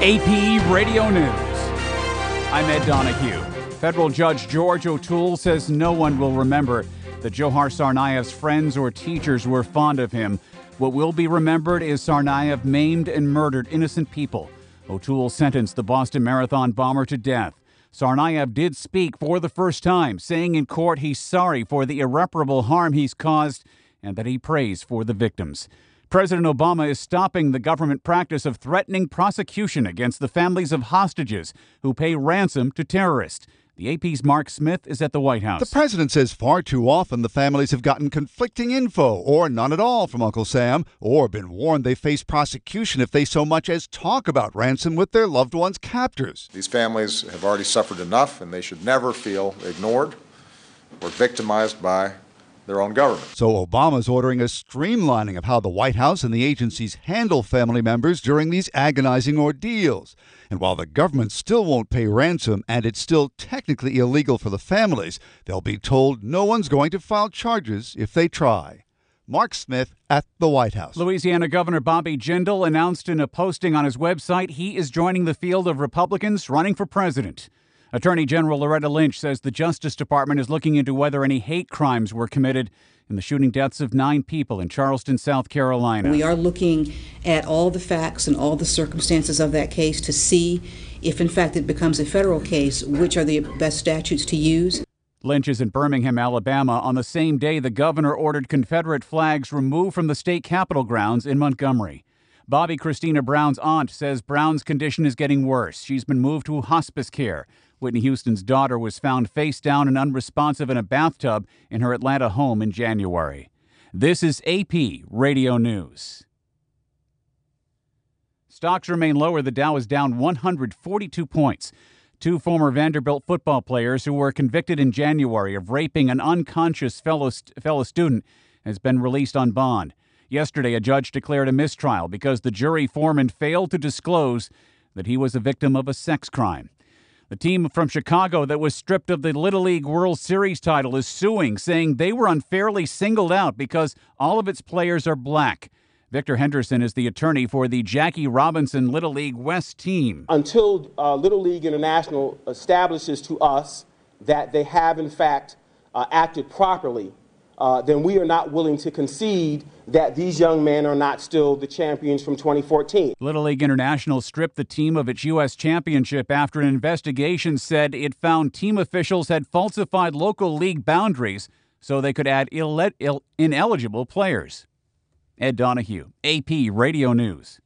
AP Radio News. I'm Ed Donahue. Federal Judge George O'Toole says no one will remember that Dzhokhar Tsarnaev's friends or teachers were fond of him. What will be remembered is Tsarnaev maimed and murdered innocent people. O'Toole sentenced the Boston Marathon bomber to death. Tsarnaev did speak for the first time, saying in court he's sorry for the irreparable harm he's caused and that he prays for the victims. President Obama is stopping the government practice of threatening prosecution against the families of hostages who pay ransom to terrorists. The AP's Mark Smith is at the White House. The president says far too often the families have gotten conflicting info or none at all from Uncle Sam, or been warned they face prosecution if they so much as talk about ransom with their loved ones' captors. These families have already suffered enough, and they should never feel ignored or victimized by their own government. So Obama's ordering a streamlining of how the White House and the agencies handle family members during these agonizing ordeals. And while the government still won't pay ransom and it's still technically illegal for the families, they'll be told no one's going to file charges if they try. Mark Smith at the White House. Louisiana Governor Bobby Jindal announced in a posting on his website he is joining the field of Republicans running for president. Attorney General Loretta Lynch says the Justice Department is looking into whether any hate crimes were committed in the shooting deaths of 9 people in Charleston, South Carolina. We are looking at all the facts and all the circumstances of that case to see if, in fact, it becomes a federal case, which are the best statutes to use. Lynch is in Birmingham, Alabama, on the same day the governor ordered Confederate flags removed from the state capitol grounds in Montgomery. Bobby Christina Brown's aunt says Brown's condition is getting worse. She's been moved to hospice care. Whitney Houston's daughter was found face down and unresponsive in a bathtub in her Atlanta home in January. This is AP Radio News. Stocks remain lower. The Dow is down 142 points. 2 former Vanderbilt football players who were convicted in January of raping an unconscious fellow student has been released on bond. Yesterday, a judge declared a mistrial because the jury foreman failed to disclose that he was a victim of a sex crime. The team from Chicago that was stripped of the Little League World Series title is suing, saying they were unfairly singled out because all of its players are black. Victor Henderson is the attorney for the Jackie Robinson Little League West team. Until Little League International establishes to us that they have, in fact, acted properly, then we are not willing to concede that these young men are not still the champions from 2014. Little League International stripped the team of its U.S. championship after an investigation said it found team officials had falsified local league boundaries so they could add ineligible players. Ed Donahue, AP Radio News.